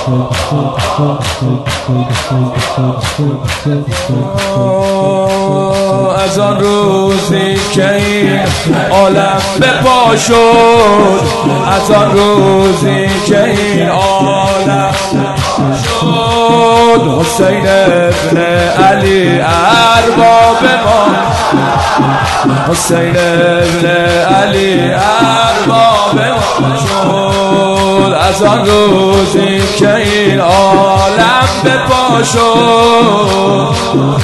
از آن روزی که این عالم به پا شد، از آن روزی که این عالم شد، حسین ابن علی ارباب ما، حسین ابن علی ارباب ما شد. از آن روزی که این عالم به پا شد،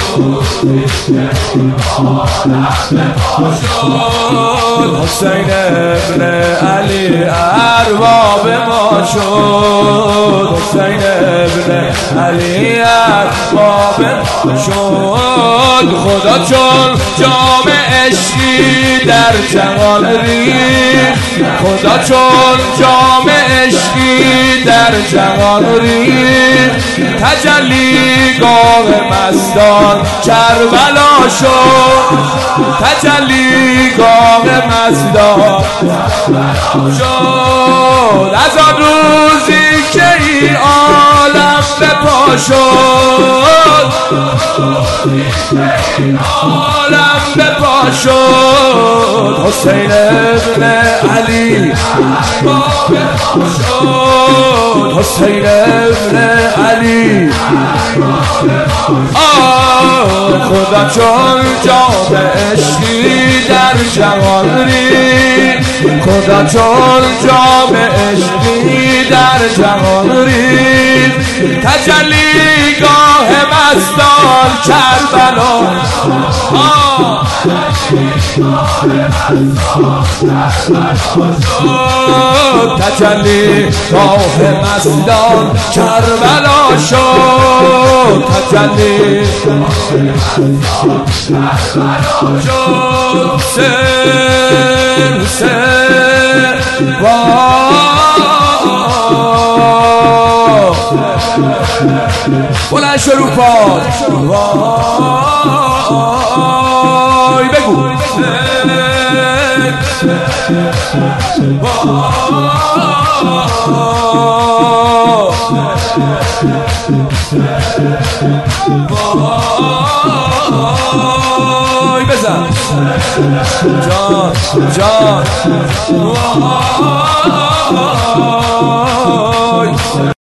حسین ابن علی ارباب ما شد، حسین ابن علی ارباب ما شد. خدا چون جام عشقی در جهان ریخت، خدا چون جام عشقی در جهان ریخت، تجلیگاه مستان کربلا شد، تجلیگاه مستان شد. از آن روزی که این عالم به پا شد، عالم به پا شد، حسین ابن علی شد، حسین ابن علی. خدا چون جام عشقی در جهان ریخت، خدا چون جام عشقی در جهان ریخت، تجلیگاه مستان کربلا. تجلیگاه مستان کربلا شد، تجلی شد. سر سر بلند شروع پاد وای بگو وای بزن جان جان وای